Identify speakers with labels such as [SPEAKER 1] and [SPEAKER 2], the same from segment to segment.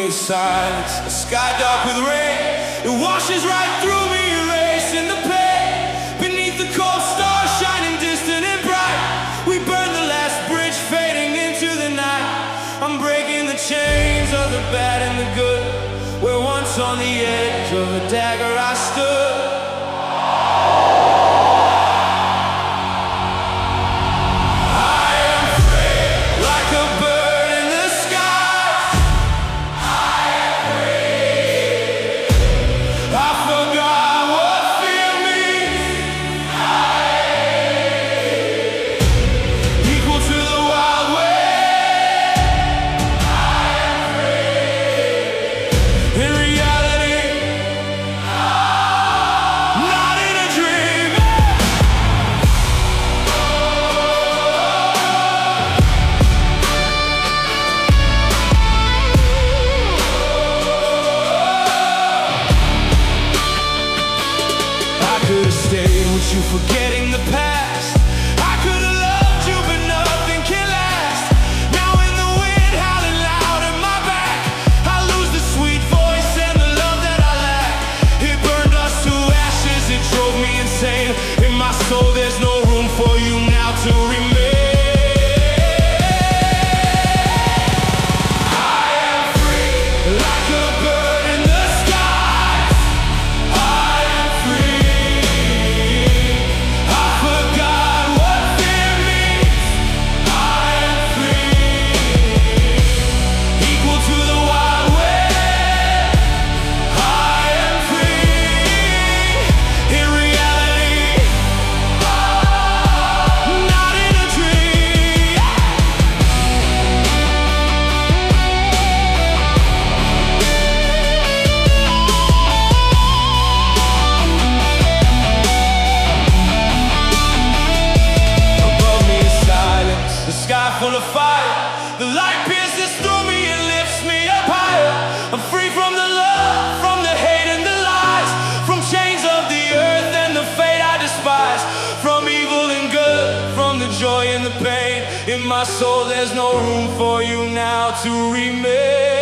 [SPEAKER 1] me silence. A sky dark with rain, it washes right through me, erasing the pain. Beneath the cold stars shining distant and bright, we burn the last bridge fading into the night. I'm breaking the chains of the bad and the good, where once on the edge of a dagger I stood. You forgetting the past. I could have loved you, but nothing can last. Now in the wind howling loud at my back, I lose the sweet voice and the love that I lack. It burned us to ashes, it drove me insane. In my soul there's no room for you now to remain. I am free, like a bird in the skies. I am free. Full of fire, the light pierces through me and lifts me up higher. I'm free from the love, from the hate and the lies, from chains of the earth and the fate I despise, from evil and good, from the joy and the pain. In my soul there's no room for you now to remain.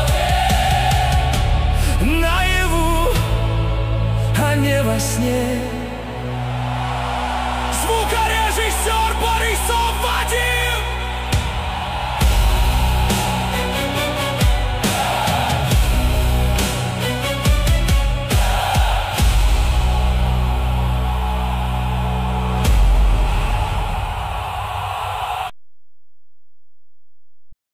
[SPEAKER 2] nie we śnie.